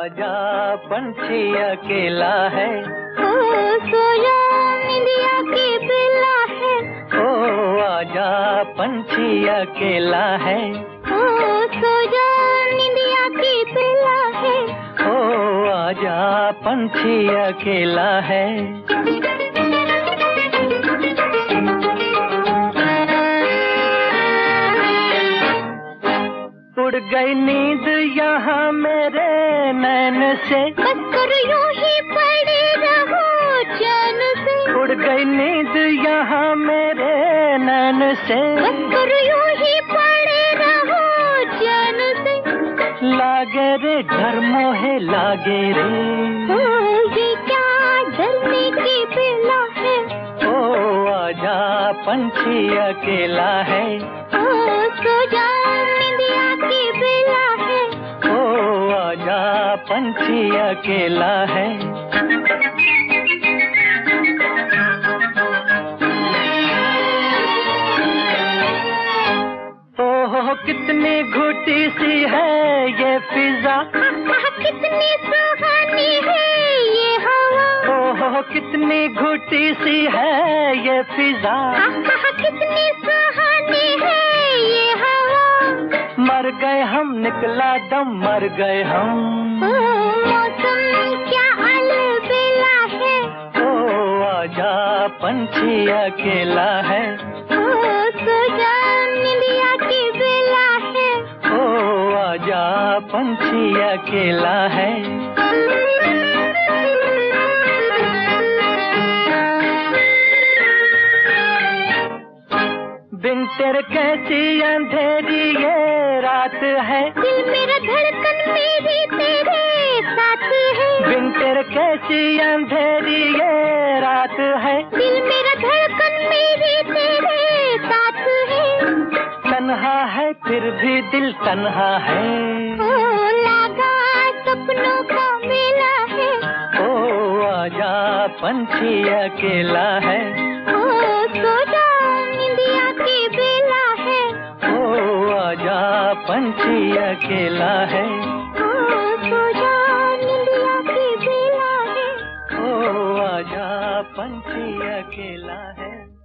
आजा पंछी अकेला है, ओ सोया निंदिया की बेला है, ओ आजा पंछी अकेला है, ओ सोया निंदिया की बेला है, ओ आजा पंछी अकेला है। उड़ गई नींद यहाँ मेरे नैन से, बस कर यूं ही पड़े रहो चैन से, उड़ गई नींद यहाँ मेरे नैन से, बस कर यूं ही पड़े रहो चैन से। लागे रे डर मोहे लागे रे, ओ ये क्या डरने की बेला है, ओ आजा पंछी अकेला है, ओ सो जा निंदिया की बेला है, ओ आजा पंछी अकेला है। ओह कितनी घुटी सी है ये फिजा, कितनी सुहानी है ये हवा, ओह कितनी घुटी सी है ये फिजा, कितनी सुहानी है ये हवा। मर गए हम निकला दम मर गए हम, मौसम क्या अलबेला है, ओ आजा पंछी अकेला है, ओ सो जा निंदिया की बेला है, ओ आजा पंछी अकेला है। बिन तेरे कैसी अंधेरी ये रात है, दिल मेरा धड़कन मेरी तेरे साथ है, बिन तेरे कैसी अंधेरी ये रात है, दिल मेरा धड़कन मेरी तेरे साथ है। तन्हा है फिर भी दिल तन्हा है, ओ लगा सपनों का मेला है, ओ आजा पंछी अकेला है, ओ सो जा निंदिया की बेला है, ओ आजा पंछी अकेला है, ओ सो जा निंदिया की बेला है। ओ आजा पंछी अकेला है।